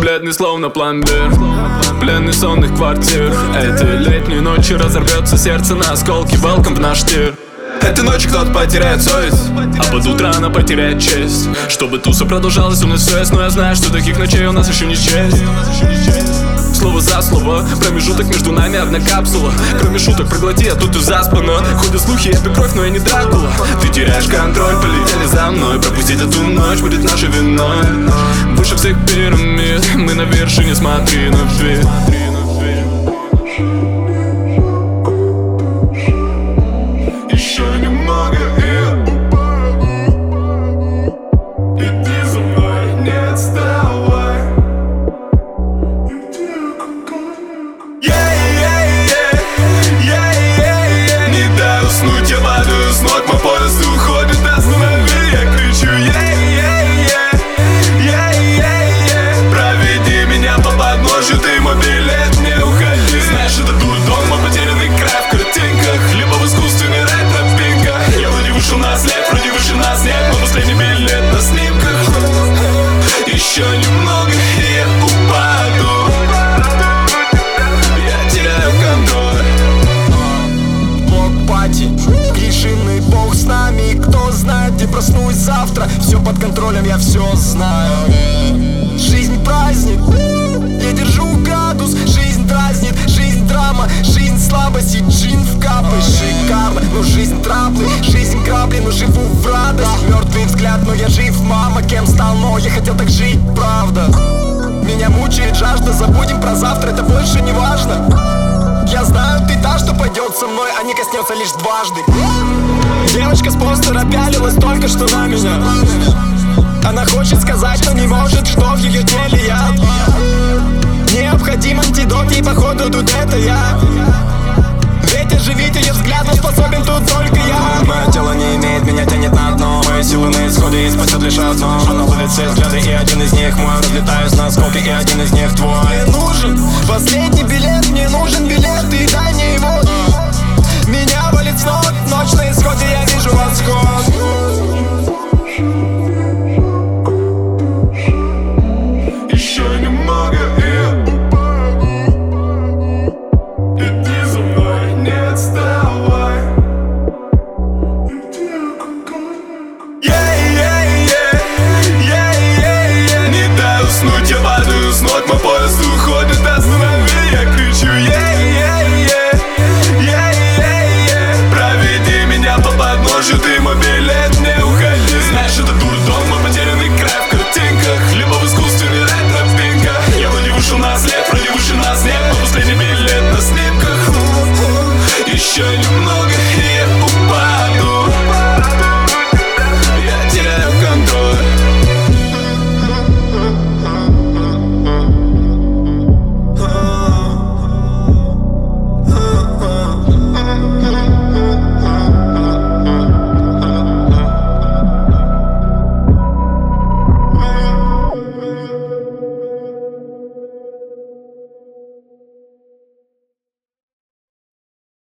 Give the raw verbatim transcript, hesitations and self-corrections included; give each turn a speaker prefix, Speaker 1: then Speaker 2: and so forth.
Speaker 1: бледный словно пломбир, пленный сонных квартир. Этой летней ночью разорвется сердце на осколки. Welcome в наш тир. Этой ночью кто-то потеряет совесть, а под утро она потеряет честь. Чтобы туса продолжалась, у нас все есть, но я знаю, что таких ночей у нас еще не честь. Слово за слово, промежуток между нами одна капсула. Кроме шуток проглоти, а тут и заспано. Ходят слухи, я пью кровь, но я не Дракула. Ты теряешь контроль, полетели за мной. Пропустить эту ночь будет нашей виной. Выше всех пирамид, мы на вершине, смотри на вид. Еще немного и упаду. Иди за мной, не отставай. Не дай уснуть, я падаю с ног, мой поезд уходит, останови, я кричу. Проведи меня по подножью, ты мой билет, не уходи. Знаешь, это дурдом, мой потерянный край в картинках, либо в искусственной ретро-пинках. Я вроде вышел на след, вроде выше нас нет, но последний билет на снимках. Еще немного и я упаду. Я теряю контроль.
Speaker 2: Блок-пати, клишиный бог с нами. Кто знает, где проснусь завтра. Все под контролем, я все знаю. Жизнь праздник, я держу градус. Жизнь дразнит, жизнь драма. Жизнь слабости, джин в капы. Шикарно, но жизнь траблы. Жизнь грабли, но живу в радость. Мертвый взгляд, но я жив, мама. Кем стал, но я хотел так жить, правда. Меня мучает жажда, забудем про завтра, это больше не важно. Я знаю, ты та, что пойдет со мной, а не коснется лишь дважды. Девочка с постера пялилась только что на меня. Она хочет сказать, но не может, что в ее теле яд. Необходим антидот, и походу тут это я. Ведь оживить ее взгляд, но способен тут только я.
Speaker 3: Мое тело не имеет, меня тянет на дно. Мои силы на исходе, и спасет лишь одно. Она ловит все взгляды, и один из них мой. Разлетаюсь на осколки, и один из них твой.
Speaker 2: Мне нужен последний билет, мне нужен билет, и дай мне его. Меня валит с ног, ночь на исходе, я вижу восход.